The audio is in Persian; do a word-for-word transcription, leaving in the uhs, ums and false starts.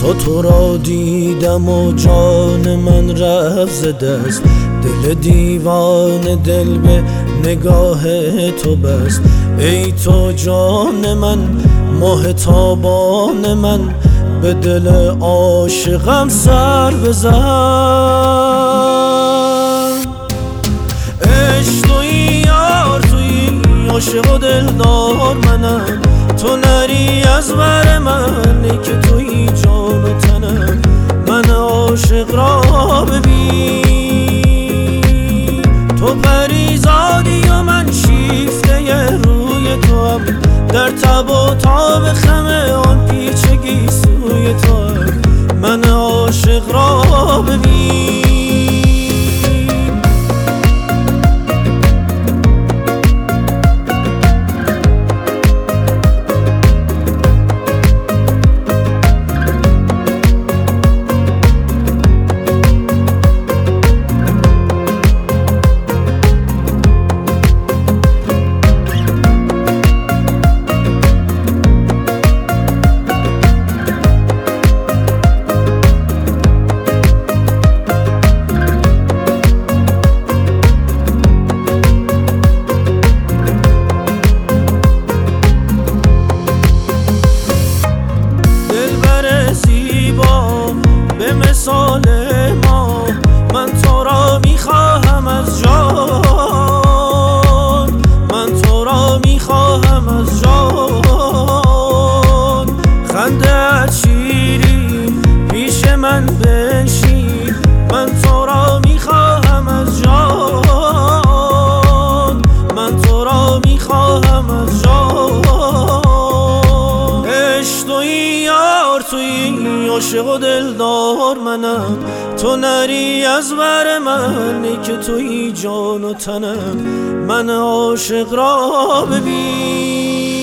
تا تو را دیدم و جان من رفت ز دست، دل دیوانه دل به نگاه تو بست. ای تو جان من، ماه تابان من، به دل عاشقم سر بزن. عشق تویی یار تویی، عاشق و دلدار منم، تو نری از بر من، ای که تویی جان و تنم. من عاشق را ببین، تو پریزادی و من شیفته روی تو هم، در تب و تاب خم آن پیچگی سوی تو هم. من عاشق را ببین. به مثال ما من تو را میخواهم از جان، من تو را میخواهم از جان. خنده شیرین پیش من بنشین، من تو را میخواهم از جان، من تو را میخواهم از جان. عشق تویی یار تویی، عاشق و دلدار منم، تو نری از بر من، ای که تویی جان و تنم. من عاشق را ببین.